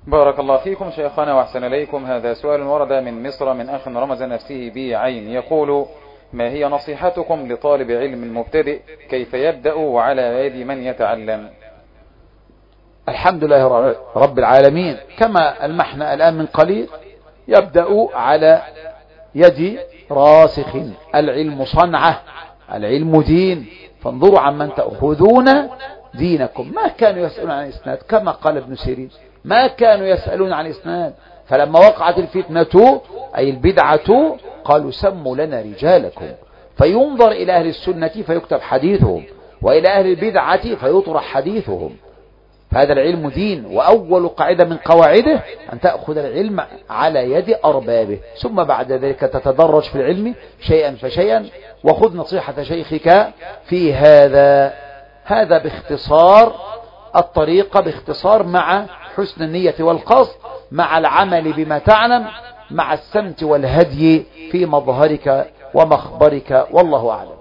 بارك الله فيكم شيخنا وأحسن إليكم. هذا سؤال ورد من مصر من أخ رمز نفسه بعين، يقول: ما هي نصيحتكم لطالب علم مبتدئ، كيف يبدأ وعلى يد من يتعلم؟ الحمد لله رب العالمين، كما المحنا الآن من قليل، يبدأ على يد راسخ. العلم صنعة، العلم دين، فانظروا عمن تأخذون دينكم. ما كانوا يسألون عن الإسناد، كما قال ابن سيرين ما كانوا يسألون عن الإسناد، فلما وقعت الفتنة أي البدعة قالوا سموا لنا رجالكم، فينظر إلى أهل السنة فيكتب حديثهم، وإلى أهل البدعة فيطرح حديثهم. فهذا العلم دين، وأول قاعدة من قواعده أن تأخذ العلم على يد أربابه، ثم بعد ذلك تتدرج في العلم شيئا فشيئا، وخذ نصيحة شيخك في هذا باختصار الطريقة، باختصار، مع حسن النية والقصد، مع العمل بما تعلم، مع السمت والهدي في مظهرك ومخبرك، والله أعلم.